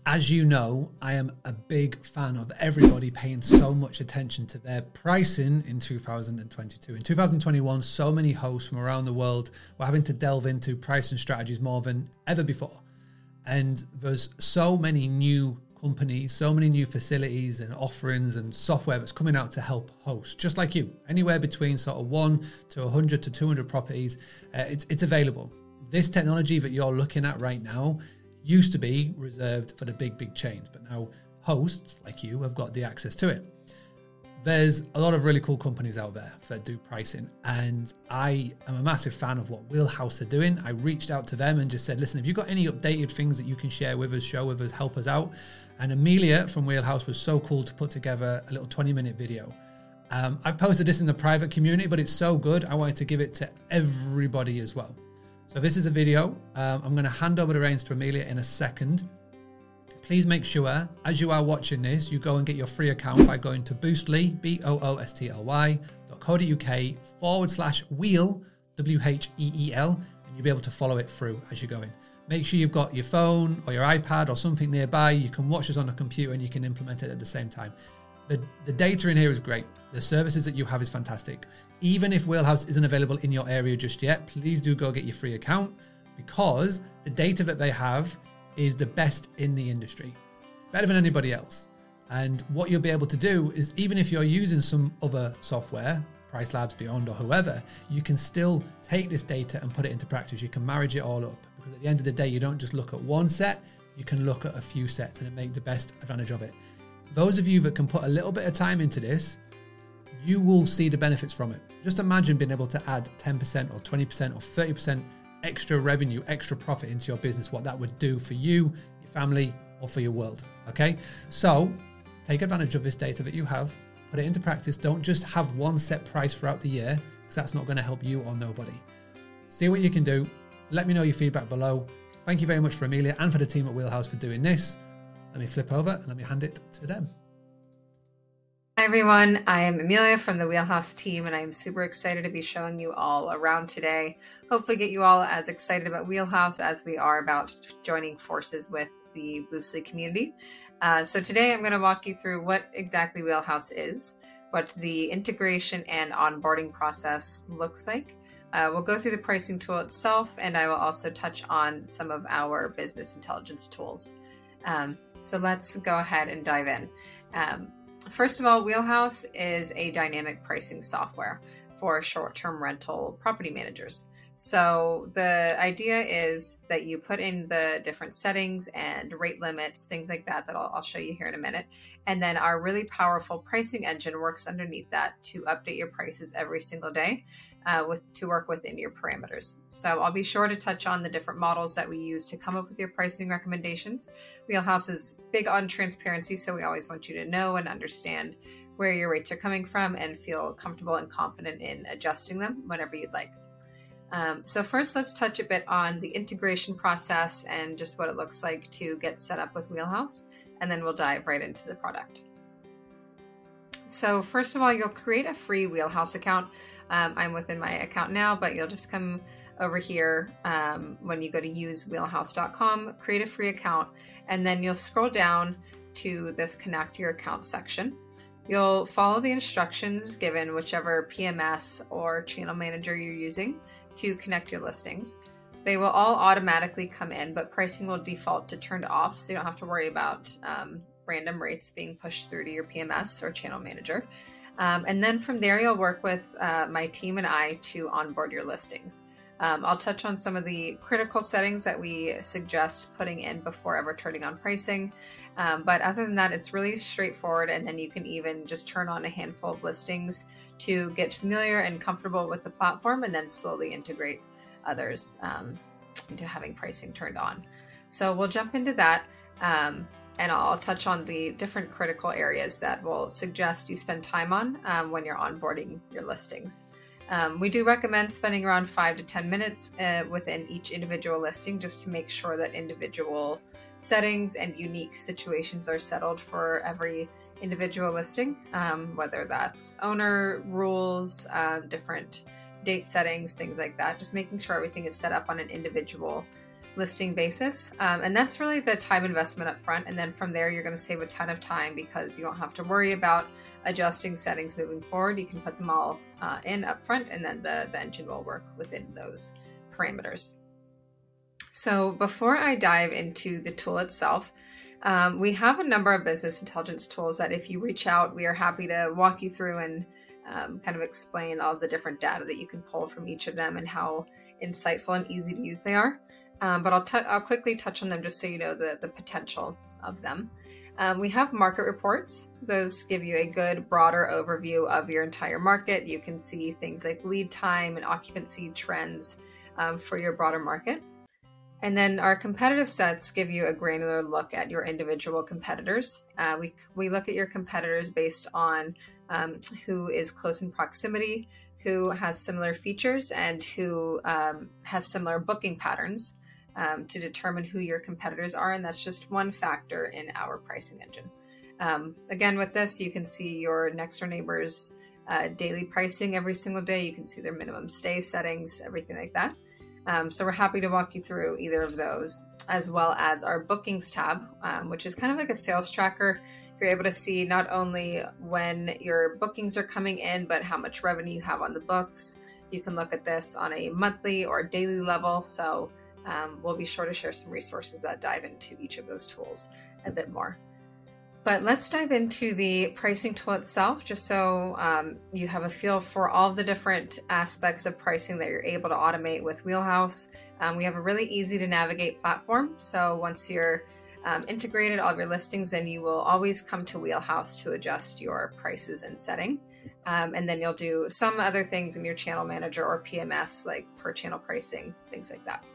As you know, I am a big fan of everybody paying so much attention to their pricing in 2022. In 2021, so many hosts from around the world were having to delve into pricing strategies more than ever before. And there's so many new companies, so many new facilities and offerings and software that's coming out to help hosts, just like you. Anywhere between sort of 1 to 100 to 200 properties, it's available. This technology that you're looking at right now used to be reserved for the big chains, but now hosts like you have got the access to it. There's a lot of really cool companies out there that do pricing, and I am a massive fan of what Wheelhouse are doing. I reached out to them and just said, listen, have you got any updated things that you can share with us, show with us, help us out? And Amelia from Wheelhouse was so cool to put together a little 20-minute video. I've posted this in the private community, but it's so good, I wanted to give it to everybody as well. So this is a video. I'm going to hand over the reins to Amelia in a second. Please make sure, as you are watching this, you go and get your free account by going to Boostly, boostly.co.uk/wheel, WHEEL, and you'll be able to follow it through as you're going. Make sure you've got your phone or your iPad or something nearby. You can watch this on a computer and you can implement it at the same time. The data in here is great. The services that you have is fantastic. Even if Wheelhouse isn't available in your area just yet, please do go get your free account, because the data that they have is the best in the industry, better than anybody else. And what you'll be able to do is, even if you're using some other software, Price Labs, Beyond, or whoever, you can still take this data and put it into practice. You can marriage it all up, because at the end of the day, you don't just look at one set, you can look at a few sets and make the best advantage of it. Those of you that can put a little bit of time into this, you will see the benefits from it. Just imagine being able to add 10% or 20% or 30% extra revenue, extra profit into your business, what that would do for you, your family, or for your world. Okay, so take advantage of this data that you have, put it into practice. Don't just have one set price throughout the year, because that's not going to help you or nobody. See what you can do. Let me know your feedback below. Thank you very much for Amelia and for the team at Wheelhouse for doing this. Let me flip over and let me hand it to them. Hi everyone, I am Amelia from the Wheelhouse team, and I am super excited to be showing you all around today. Hopefully get you all as excited about Wheelhouse as we are about joining forces with the Boostly community. So today I'm going to walk you through what exactly Wheelhouse is, what the integration and onboarding process looks like. We'll go through the pricing tool itself, and I will also touch on some of our business intelligence tools. So let's go ahead and dive in. First of all, Wheelhouse is a dynamic pricing software for short-term rental property managers. So the idea is that you put in the different settings and rate limits, things like that I'll show you here in a minute. And then our really powerful pricing engine works underneath that to update your prices every single day to work within your parameters. So I'll be sure to touch on the different models that we use to come up with your pricing recommendations. Wheelhouse is big on transparency, so we always want you to know and understand where your rates are coming from and feel comfortable and confident in adjusting them whenever you'd like. So first, let's touch a bit on the integration process and just what it looks like to get set up with Wheelhouse, and then we'll dive right into the product. So first of all, you'll create a free Wheelhouse account. I'm within my account now, but you'll just come over here when you go to usewheelhouse.com, create a free account, and then you'll scroll down to this connect your account section. You'll follow the instructions given whichever PMS or channel manager you're using to connect your listings. They will all automatically come in, but pricing will default to turned off, so you don't have to worry about random rates being pushed through to your PMS or channel manager. And then from there, you'll work with my team and I to onboard your listings. I'll touch on some of the critical settings that we suggest putting in before ever turning on pricing. But other than that, it's really straightforward. And then you can even just turn on a handful of listings to get familiar and comfortable with the platform, and then slowly integrate others into having pricing turned on. So we'll jump into that. And I'll touch on the different critical areas that we'll suggest you spend time on when you're onboarding your listings. We do recommend spending around 5 to 10 minutes within each individual listing, just to make sure that individual settings and unique situations are settled for every individual listing, whether that's owner rules, different date settings, things like that. Just making sure everything is set up on an individual listing basis. And that's really the time investment up front. And then from there, you're going to save a ton of time because you won't have to worry about adjusting settings moving forward. You can put them all in up front, and then the engine will work within those parameters. So before I dive into the tool itself, we have a number of business intelligence tools that if you reach out, we are happy to walk you through and kind of explain all the different data that you can pull from each of them and how insightful and easy to use they are. But I'll quickly touch on them just so you know the potential of them. We have market reports. Those give you a good, broader overview of your entire market. You can see things like lead time and occupancy trends for your broader market. And then our competitive sets give you a granular look at your individual competitors. We look at your competitors based on who is close in proximity, who has similar features, and who has similar booking patterns to determine who your competitors are. And that's just one factor in our pricing engine. Again, with this, you can see your next door neighbor's daily pricing every single day. You can see their minimum stay settings, everything like that. So we're happy to walk you through either of those, as well as our bookings tab, which is kind of like a sales tracker. You're able to see not only when your bookings are coming in, but how much revenue you have on the books. You can look at this on a monthly or daily level. So we'll be sure to share some resources that dive into each of those tools a bit more. But let's dive into the pricing tool itself, just so you have a feel for all the different aspects of pricing that you're able to automate with Wheelhouse. We have a really easy to navigate platform. So once you're integrated all of your listings, then you will always come to Wheelhouse to adjust your prices and setting. And then you'll do some other things in your channel manager or PMS, like per channel pricing, things like that.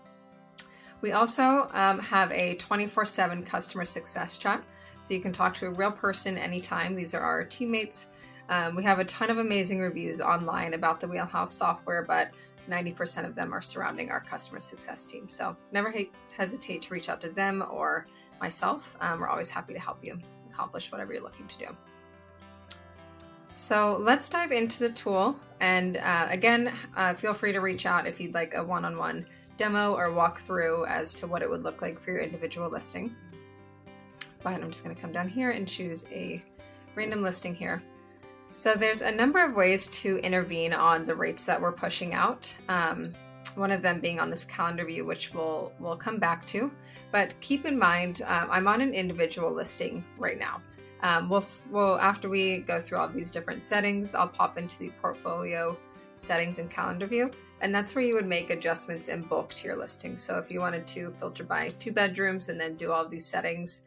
We also have a 24/7 customer success chat. So you can talk to a real person anytime. These are our teammates. We have a ton of amazing reviews online about the Wheelhouse software, but 90% of them are surrounding our customer success team. So never hesitate to reach out to them or myself. We're always happy to help you accomplish whatever you're looking to do. So let's dive into the tool. And again, feel free to reach out if you'd like a one-on-one demo or walkthrough as to what it would look like for your individual listings. But I'm just going to come down here and choose a random listing here. So there's a number of ways to intervene on the rates that we're pushing out. One of them being on this calendar view, which we'll come back to. But keep in mind, I'm on an individual listing right now. We'll after we go through all these different settings, I'll pop into the portfolio settings and calendar view. And that's where you would make adjustments in bulk to your listing. So if you wanted to filter by 2 bedrooms and then do all of these settings,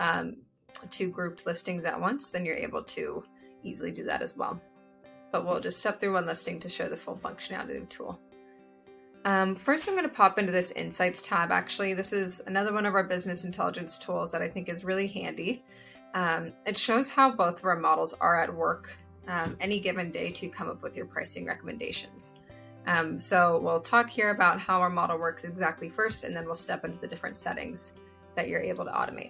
2 grouped listings at once, then you're able to easily do that as well. But we'll just step through one listing to show the full functionality of the tool. First, I'm going to pop into this Insights tab. Actually, this is another one of our business intelligence tools that I think is really handy. It shows how both of our models are at work any given day to come up with your pricing recommendations. So we'll talk here about how our model works exactly first, and then we'll step into the different settings that you're able to automate.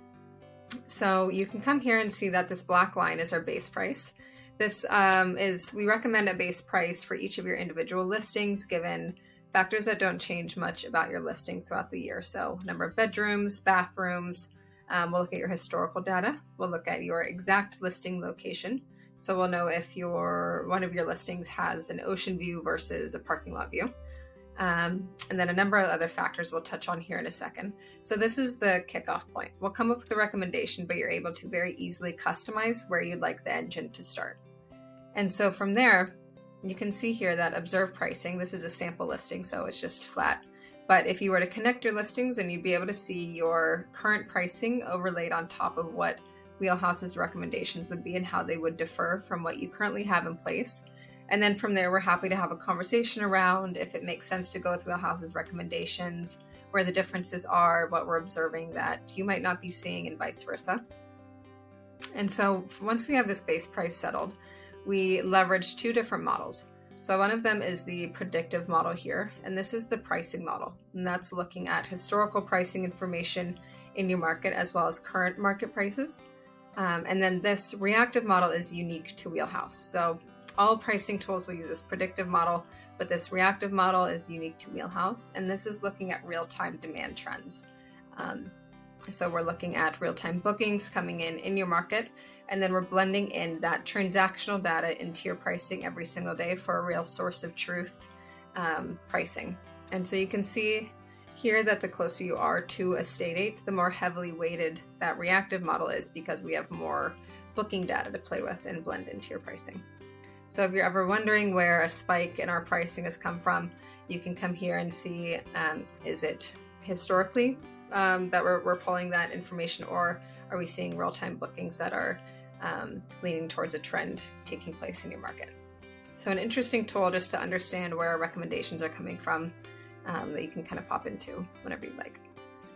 So you can come here and see that this black line is our base price. This we recommend a base price for each of your individual listings, given factors that don't change much about your listing throughout the year. So number of bedrooms, bathrooms, we'll look at your historical data. We'll look at your exact listing location. So we'll know if one of your listings has an ocean view versus a parking lot view. And then a number of other factors we'll touch on here in a second. So this is the kickoff point. We'll come up with a recommendation, but you're able to very easily customize where you'd like the engine to start. And so from there, you can see here that observe pricing. This is a sample listing, so it's just flat. But if you were to connect your listings, then you'd be able to see your current pricing overlaid on top of what Wheelhouse's recommendations would be and how they would differ from what you currently have in place. And then from there, we're happy to have a conversation around if it makes sense to go with Wheelhouse's recommendations, where the differences are, what we're observing that you might not be seeing, and vice versa. And so once we have this base price settled, we leverage 2 different models. So one of them is the predictive model here, and this is the pricing model. And that's looking at historical pricing information in your market as well as current market prices. And then this reactive model is unique to Wheelhouse. So All pricing tools will use this predictive model, but this reactive model is unique to Wheelhouse, and this is looking at real-time demand trends. So we're looking at real-time bookings coming in your market, and then we're blending in that transactional data into your pricing every single day for a real source of truth pricing. And so you can see here that the closer you are to a stay date, the more heavily weighted that reactive model is, because we have more booking data to play with and blend into your pricing. So if you're ever wondering where a spike in our pricing has come from, you can come here and see, is it historically that we're pulling that information, or are we seeing real-time bookings that are leaning towards a trend taking place in your market? So an interesting tool just to understand where our recommendations are coming from, that you can kind of pop into whenever you like.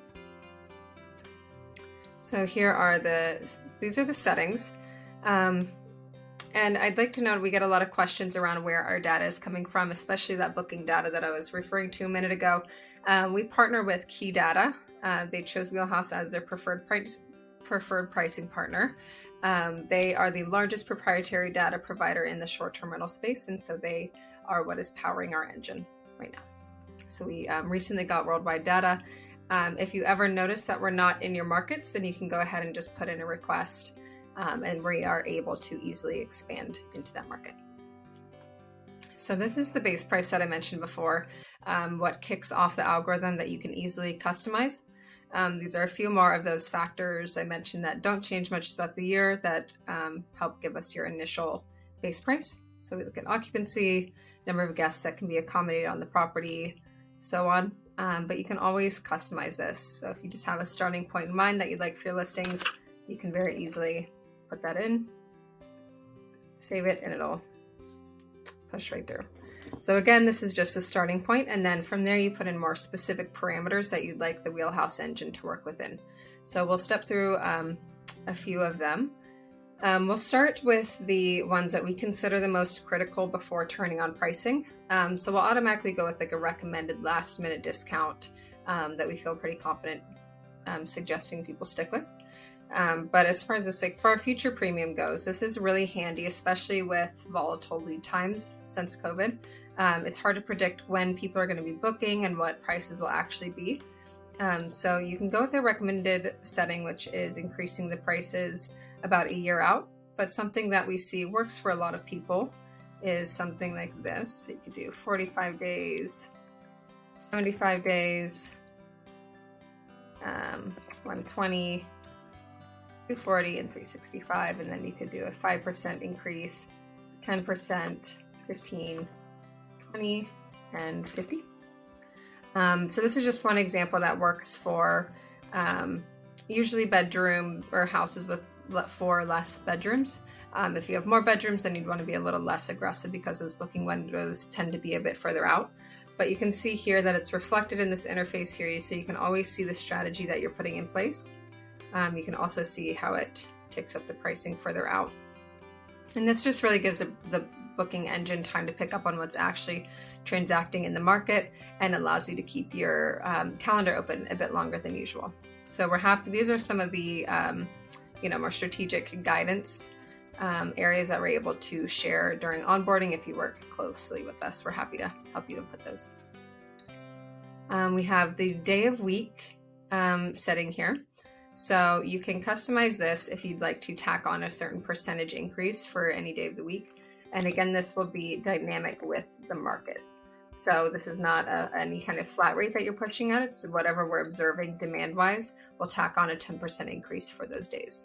So here are these are the settings. And I'd like to note we get a lot of questions around where our data is coming from, especially that booking data that I was referring to a minute ago. We partner with Key Data. They chose Wheelhouse as their preferred pricing partner. They are the largest proprietary data provider in the short-term rental space, and so they are what is powering our engine right now. So we recently got worldwide data. If you ever notice that we're not in your markets, then you can go ahead and just put in a request, and we are able to easily expand into that market. So this is the base price that I mentioned before, what kicks off the algorithm that you can easily customize. These are a few more of those factors I mentioned that don't change much throughout the year that help give us your initial base price. So we look at occupancy, number of guests that can be accommodated on the property, so on. But you can always customize this. So if you just have a starting point in mind that you'd like for your listings, you can very easily put that in, save it, and it'll push right through. So again, this is just a starting point, and then from there you put in more specific parameters that you'd like the Wheelhouse engine to work within. So we'll step through a few of them. We'll start with the ones that we consider the most critical before turning on pricing. So we'll automatically go with like a recommended last minute discount that we feel pretty confident suggesting people stick with. But as far as this, like for our future premium goes, this is really handy, especially with volatile lead times since COVID. It's hard to predict when people are going to be booking and what prices will actually be. So you can go with the recommended setting, which is increasing the prices about a year out. But something that we see works for a lot of people is something like this. So you could do 45 days, 75 days, 120, 240, and 365, and then you could do a 5% increase, 10%, 15, 20, and 50. So this is just one example that works for usually bedroom or houses with 4 or less bedrooms. If you have more bedrooms, then you'd want to be a little less aggressive because those booking windows tend to be a bit further out. But you can see here that it's reflected in this interface here, so you can always see the strategy that you're putting in place. You can also see how it takes up the pricing further out. And this just really gives the booking engine time to pick up on what's actually transacting in the market and allows you to keep your calendar open a bit longer than usual. So we're happy. These are some of the more strategic guidance areas that we're able to share during onboarding. If you work closely with us, we're happy to help you input those. We have the day of week setting here. So you can customize this if you'd like to tack on a certain percentage increase for any day of the week. And again, this will be dynamic with the market. So this is not any kind of flat rate that you're pushing at. It's whatever we're observing demand-wise. We'll tack on a 10% increase for those days.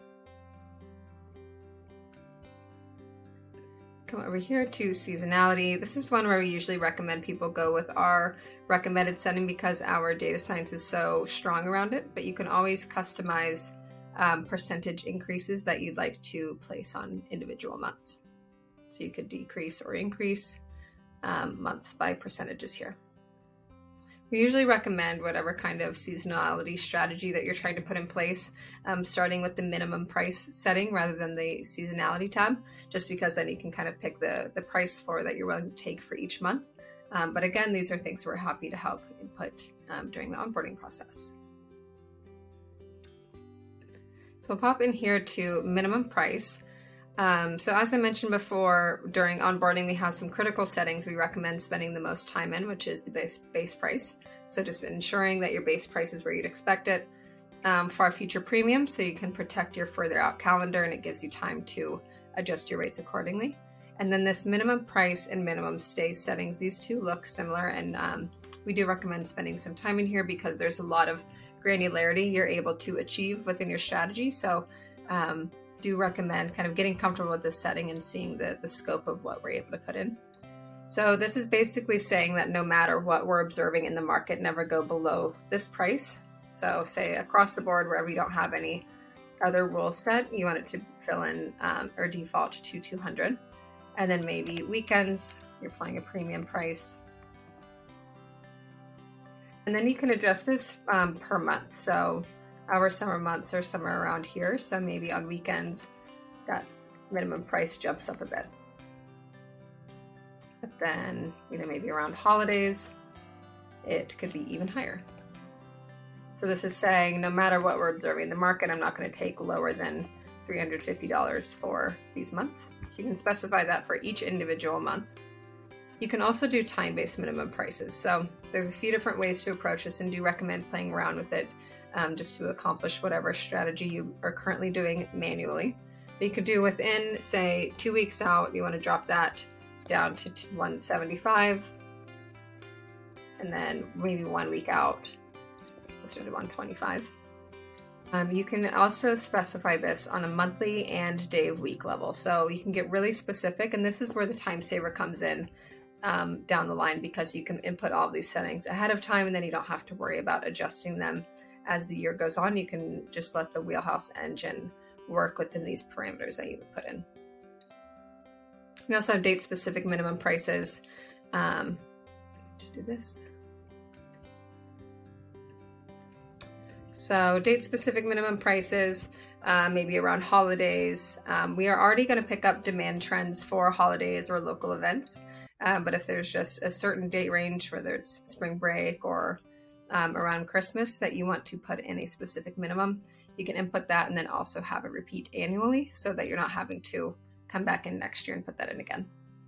Come over here to seasonality. This is one where we usually recommend people go with our recommended setting because our data science is so strong around it, but you can always customize percentage increases that you'd like to place on individual months. So you could decrease or increase months by percentages here. We usually recommend whatever kind of seasonality strategy that you're trying to put in place, starting with the minimum price setting rather than the seasonality tab, just because then you can kind of pick the price floor that you're willing to take for each month. But again, these are things we're happy to help input during the onboarding process. So we'll pop in here to minimum price. So as I mentioned before, during onboarding, we have some critical settings we recommend spending the most time in, which is the base price. So just ensuring that your base price is where you'd expect it. For our future premium, so you can protect your further out calendar and it gives you time to adjust your rates accordingly. And then this minimum price and minimum stay settings, these two look similar, and we do recommend spending some time in here because there's a lot of granularity you're able to achieve within your strategy. So do recommend kind of getting comfortable with this setting and seeing the scope of what we're able to put in. So this is basically saying that no matter what we're observing in the market, never go below this price. So say across the board, wherever you don't have any other rules set, you want it to fill in or default to 200. And then maybe weekends, you're applying a premium price. And then you can adjust this per month. So our summer months are somewhere around here. So maybe on weekends, that minimum price jumps up a bit. But then, maybe around holidays, it could be even higher. So this is saying no matter what we're observing in the market, I'm not going to take lower than $350 for these months. So you can specify that for each individual month. You can also do time-based minimum prices. So there's a few different ways to approach this, and do recommend playing around with it just to accomplish whatever strategy you are currently doing manually. But you could do within, say, 2 weeks out, you want to drop that down to 175, and then maybe 1 week out, closer to 125. You can also specify this on a monthly and day of week level. So you can get really specific, and this is where the time saver comes in down the line, because you can input all of these settings ahead of time, and then you don't have to worry about adjusting them as the year goes on. You can just let the Wheelhouse engine work within these parameters that you would put in. We also have date-specific minimum prices. Just do this. So date-specific minimum prices, maybe around holidays. We are already going to pick up demand trends for holidays or local events. But if there's just a certain date range, whether it's spring break or around Christmas, that you want to put in a specific minimum, you can input that and then also have it repeat annually so that you're not having to come back in next year and put that in again.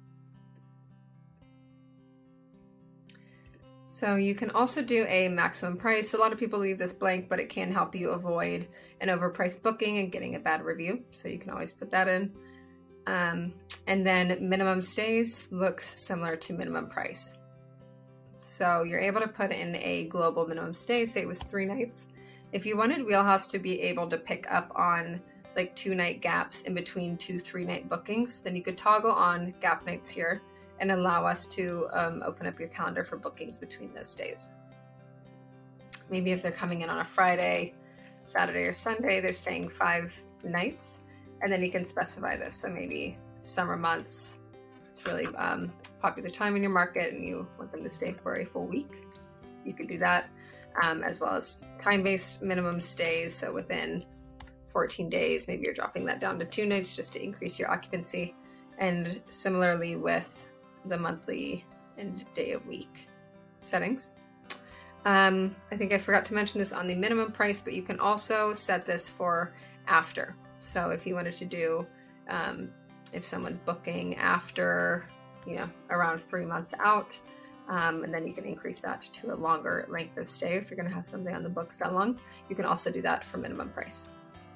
So you can also do a maximum price. A lot of people leave this blank, but it can help you avoid an overpriced booking and getting a bad review. So you can always put that in. And then minimum stays looks similar to minimum price. So you're able to put in a global minimum stay, say it was 3 nights. If you wanted Wheelhouse to be able to pick up on like 2-night gaps in between 2 3-night bookings, then you could toggle on gap nights here and allow us to open up your calendar for bookings between those days. Maybe if they're coming in on a Friday, Saturday, or Sunday, they're staying 5 nights, and then you can specify this. So maybe summer months, it's really popular time in your market and you want them to stay for a full week. You could do that, as well as time-based minimum stays. So within 14 days, maybe you're dropping that down to 2 nights just to increase your occupancy. And similarly with the monthly and day of week settings. I think I forgot to mention this on the minimum price, but you can also set this for after. So if you wanted to do, if someone's booking after, around 3 months out, and then you can increase that to a longer length of stay. If you're going to have something on the books that long, you can also do that for minimum price.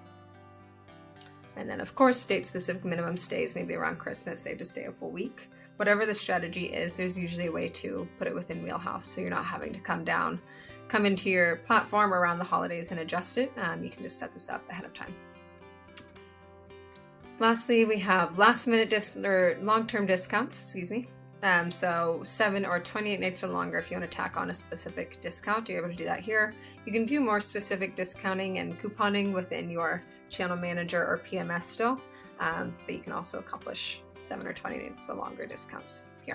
And then, of course, date-specific minimum stays, maybe around Christmas, they have to stay a full week. Whatever the strategy is, there's usually a way to put it within Wheelhouse, so you're not having to come into your platform around the holidays and adjust it. You can just set this up ahead of time. Lastly, we have last-minute long-term discounts, so 7 or 28 nights or longer. If you want to tack on a specific discount, you're able to do that here. You can do more specific discounting and couponing within your channel manager or PMS still, but you can also accomplish 7 or 20 nights or longer discounts here.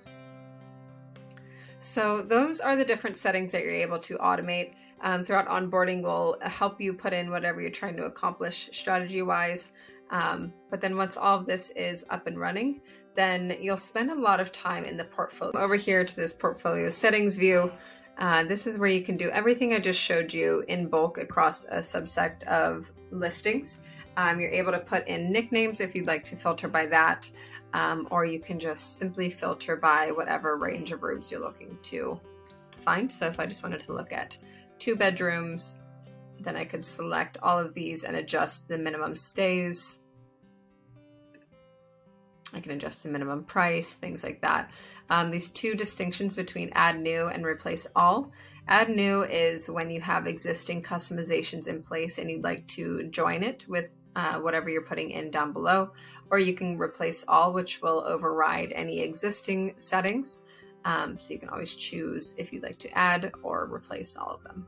So those are the different settings that you're able to automate. Throughout onboarding will help you put in whatever you're trying to accomplish strategy-wise. But then once all of this is up and running, then you'll spend a lot of time in the portfolio. Over here to this portfolio settings view, this is where you can do everything I just showed you in bulk across a subset of listings. You're able to put in nicknames if you'd like to filter by that, or you can just simply filter by whatever range of rooms you're looking to find. So if I just wanted to look at 2 bedrooms, then I could select all of these and adjust the minimum stays. I can adjust the minimum price, things like that. These 2 distinctions between add new and replace all. Add new is when you have existing customizations in place and you'd like to join it with whatever you're putting in down below, or you can replace all, which will override any existing settings. So you can always choose if you'd like to add or replace all of them.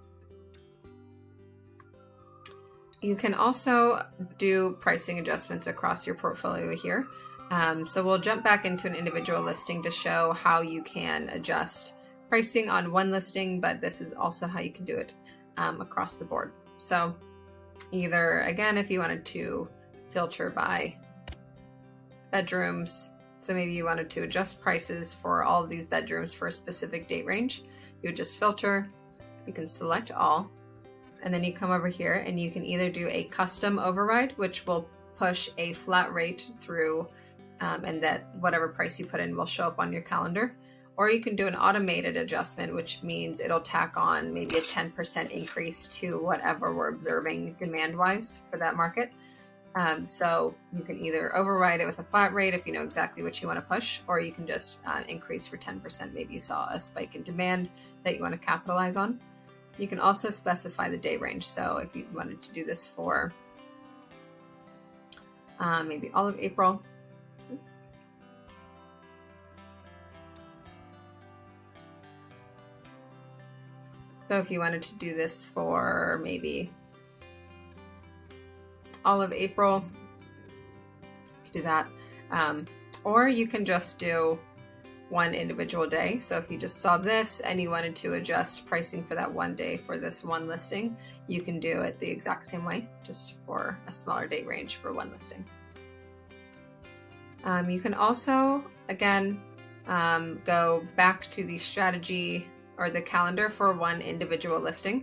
You can also do pricing adjustments across your portfolio here. So we'll jump back into an individual listing to show how you can adjust pricing on one listing, but this is also how you can do it across the board. So either, again, if you wanted to filter by bedrooms, so maybe you wanted to adjust prices for all of these bedrooms for a specific date range, you would just filter, you can select all, and then you come over here and you can either do a custom override, which will push a flat rate through and that whatever price you put in will show up on your calendar. Or you can do an automated adjustment, which means it'll tack on maybe a 10% increase to whatever we're observing demand-wise for that market. So you can either override it with a flat rate if you know exactly what you want to push, or you can just increase for 10%. Maybe you saw a spike in demand that you want to capitalize on. You can also specify the day range. So if you wanted to do this for maybe all of April, oops. So if you wanted to do this for maybe all of April, you could do that. Or you can just do one individual day. So if you just saw this and you wanted to adjust pricing for that one day for this one listing, you can do it the exact same way, just for a smaller date range for one listing. You can also, again, go back to the strategy or the calendar for one individual listing.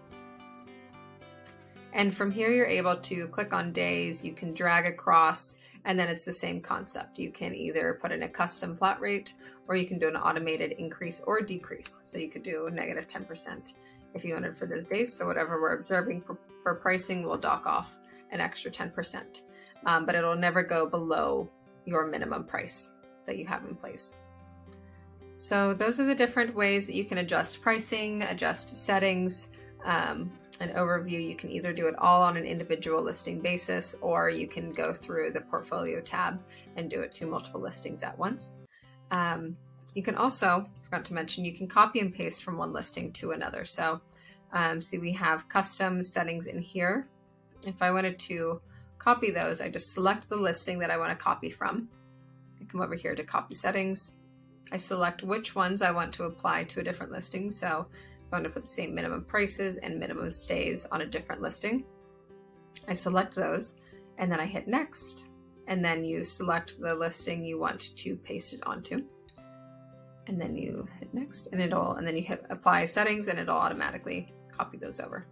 And from here, you're able to click on days, you can drag across, and then it's the same concept. You can either put in a custom flat rate, or you can do an automated increase or decrease. So you could do negative 10% if you wanted for those days. So whatever we're observing for pricing will dock off an extra 10%, but it'll never go below your minimum price that you have in place. So those are the different ways that you can adjust pricing, adjust settings, an overview. You can either do it all on an individual listing basis, or you can go through the portfolio tab and do it to multiple listings at once. You can also, forgot to mention, you can copy and paste from one listing to another. So see, we have custom settings in here. If I wanted to copy those, I just select the listing that I want to copy from. I come over here to copy settings. I select which ones I want to apply to a different listing. So if I want to put the same minimum prices and minimum stays on a different listing, I select those and then I hit next. And then you select the listing you want to paste it onto. And then you hit next and then you hit apply settings and it'll automatically copy those over.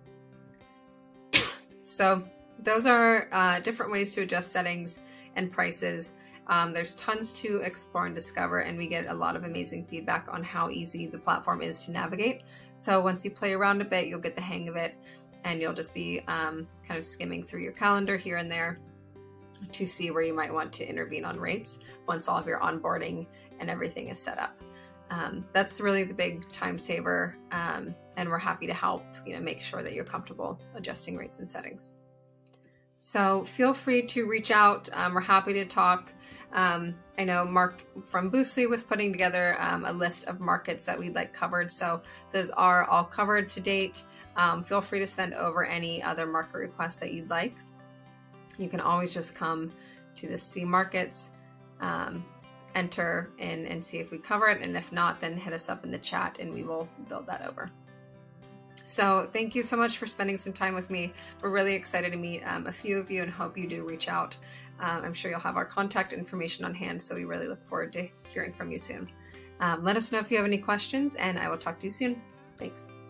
So those are different ways to adjust settings and prices. There's tons to explore and discover, and we get a lot of amazing feedback on how easy the platform is to navigate. So once you play around a bit, you'll get the hang of it, and you'll just be kind of skimming through your calendar here and there to see where you might want to intervene on rates once all of your onboarding and everything is set up. That's really the big time saver, and we're happy to help make sure that you're comfortable adjusting rates and settings. So feel free to reach out. We're happy to talk. I know Mark from Boostly was putting together a list of markets that we'd like covered. So those are all covered to date. Feel free to send over any other market requests that you'd like. You can always just come to the See Markets, enter in and see if we cover it. And if not, then hit us up in the chat and we will build that over. So thank you so much for spending some time with me. We're really excited to meet a few of you and hope you do reach out. I'm sure you'll have our contact information on hand, so we really look forward to hearing from you soon. Let us know if you have any questions, and I will talk to you soon. Thanks.